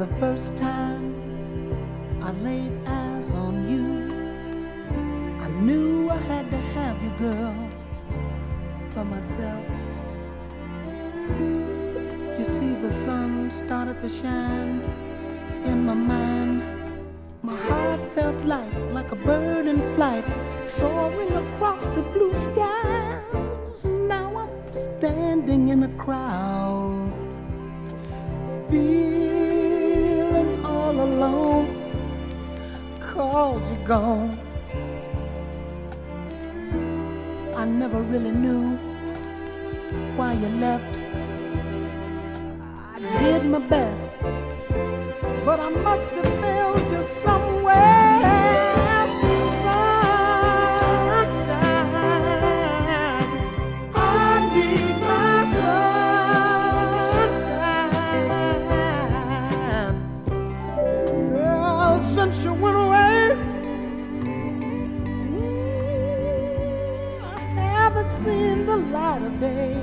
The first time I laid eyes on you, I knew I had to have you, girl, for myself. You see, the sun started to shine in my mind. My heart felt light, like a bird in flight, soaring across the blue skies. Now I'm standing in a crowd, feeling all alone, 'cause you're gone. I never really knew why you left. I did my best, but I must have failed you somewhere. Sunshine, I need my sunshine. Well, since you went away, I haven't seen the light of day.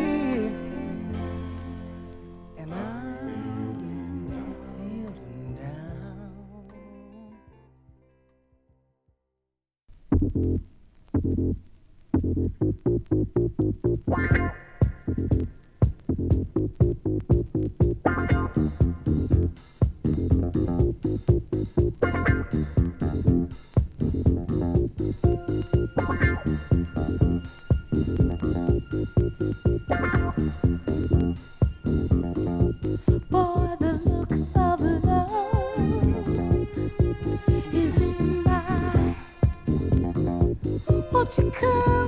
Boy, the look of love is in my eyes. Won't you come?